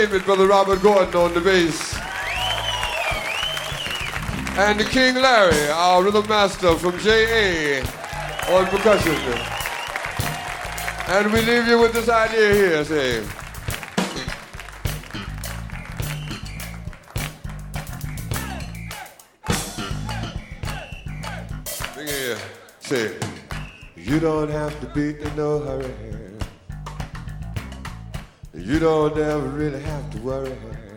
With Brother Robert Gordon on the bass. And the King Larry, our rhythm master from JA on percussion. And we leave you with this idea here, say. Bring it here. Say, you don't have to be in no hurry. You don't ever really have to worry.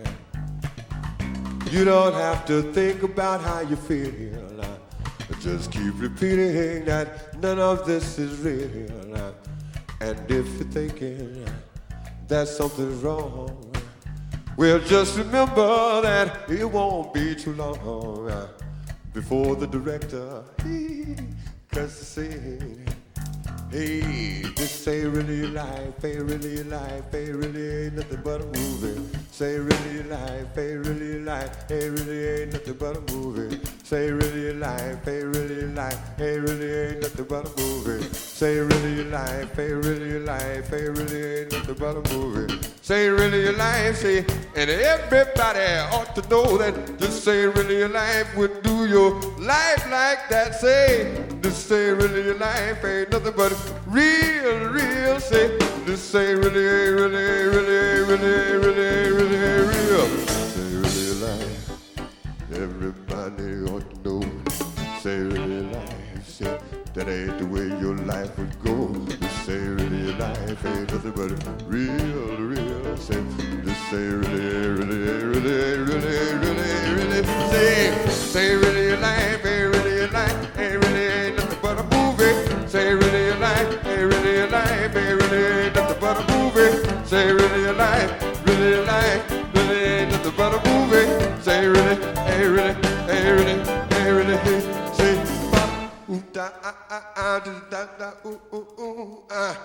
You don't have to think about how you feel. Just keep repeating that none of this is real. And if you're thinking that something's wrong, well, just remember that it won't be too long before the director, he cuts the scene. Hey, this ain't really life, ain't really life, ain't really ain't nothing but a movie. Say really life, ain't really life, ain't really ain't nothing but a movie. Say really life, ain't really life, ain't really ain't nothing but a movie. Say really life, ain't really life, ain't really ain't nothing but a movie. Say really life, say, and everybody ought to know that this ain't really life would do your life like that. Say, this ain't really life, ain't nothing but real, say, this ain't really, really, really, really, really, really real. Say really life, everybody ought to know. Say really life, say, that ain't the way your life would go. This ain't really life, ain't nothing but real, say, this ain't really, really, really, really, really, really, say really life, ain't really life, ain't really ain't nothing but a movie. Say really life, ain't really life, ain't really ain't nothing but a movie. Say really life, really life, really ain't nothing but a movie. Say really, ain't really, ain't really, ain't really, say ooh da da ooh ooh ooh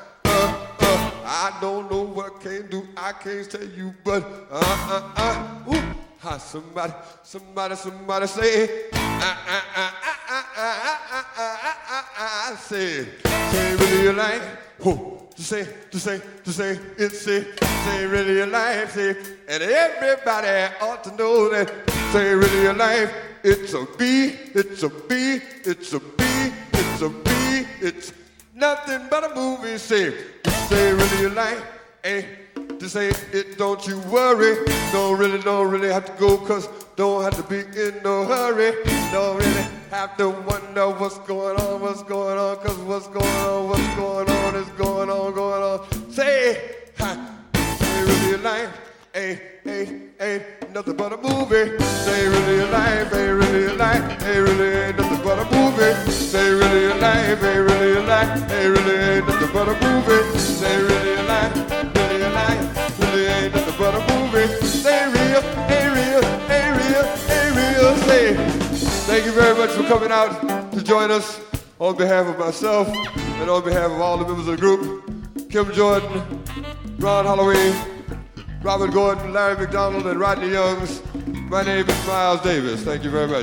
I don't know what I can do, I can't tell you, but ooh. Somebody say, say really your life, to say, it's say really your life, say, and everybody ought to know that, say really your life, it's a B, it's a B, it's a B, it's a B, it's nothing but a movie, say really your life, to say it, don't you worry. Don't really have to go, cause don't have to be in no hurry. Don't really have to wonder what's going on, cause what's going on is going on. Say really your life ain't nothing but a movie. Say really your life ain't really your life, ain't really ain't nothing but a movie. Say really your life ain't really your life, ain't really ain't nothing but a movie. Say really your life, really your life, really ain't nothing but a movie. Say real, ain't real, ain't real, ain't real. Say, thank you very much for coming out to join us on behalf of myself and on behalf of all the members of the group. Kim Jordan, Ron Holloway, Robert Gordon, Larry McDonald, and Rodney Youngs. My name is Miles Davis. Thank you very much.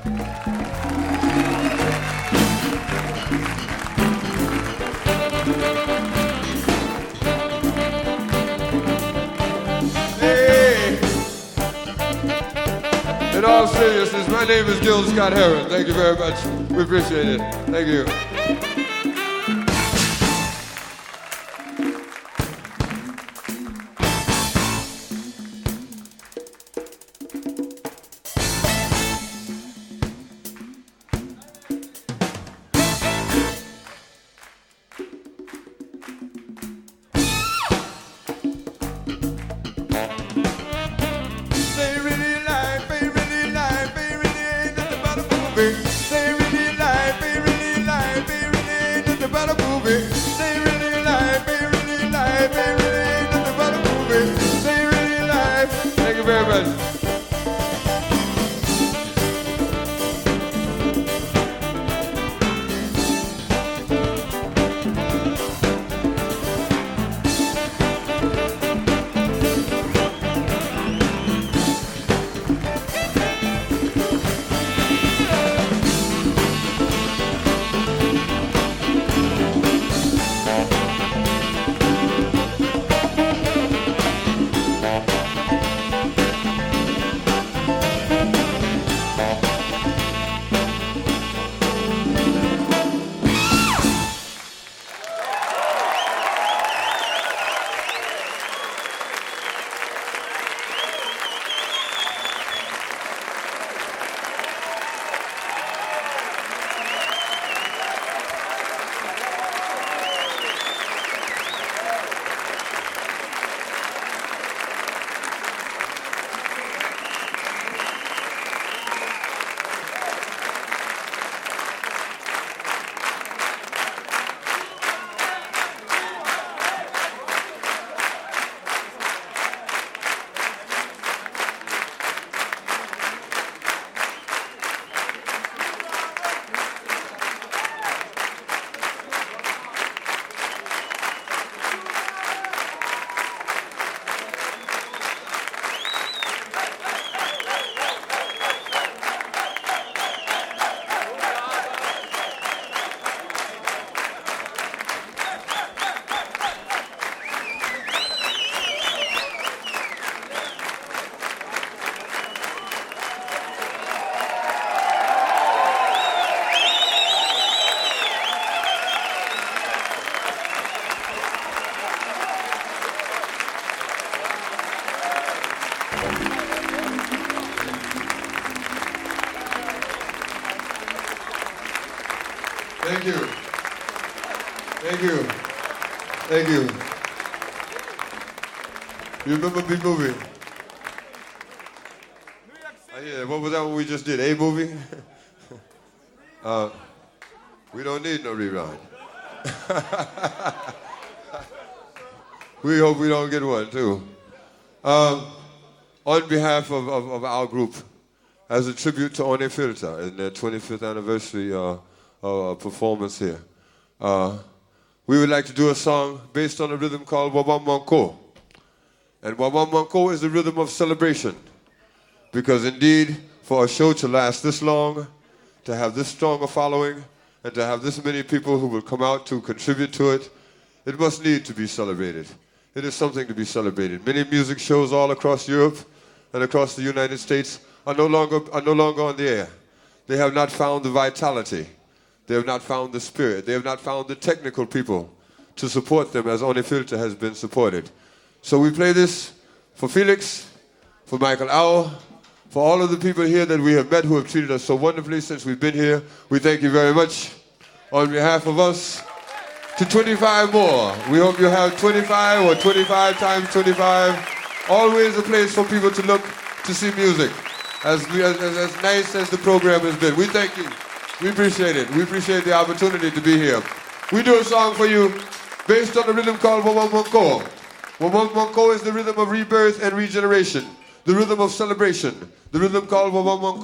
Hey! In all seriousness, my name is Gil Scott Heron. Thank you very much. We appreciate it. Thank you. Thank you. Thank you. Thank you. You remember B movie? Yeah, what was that one we just did? A movie? We don't need no rerun. We hope we don't get one too. On behalf of our group, as a tribute to One Filter in their 25th anniversary performance here, we would like to do a song based on a rhythm called Wabambanko. And Wabambanko is the rhythm of celebration. Because indeed, for a show to last this long, to have this strong a following, and to have this many people who will come out to contribute to it, it must need to be celebrated. It is something to be celebrated. Many music shows all across Europe and across the United States are no longer on the air. They have not found the vitality. They have not found the spirit. They have not found the technical people to support them as One Filter has been supported. So we play this for Felix, for Michael Owl, for all of the people here that we have met who have treated us so wonderfully since we've been here. We thank you very much. On behalf of us, to 25 more. We hope you have 25 or 25 times 25. Always a place for people to look to see music. As nice as the program has been. We thank you. We appreciate it. We appreciate the opportunity to be here. We do a song for you based on a rhythm called Wabambanko. Wabambanko is the rhythm of rebirth and regeneration. The rhythm of celebration. The rhythm called Wabambanko.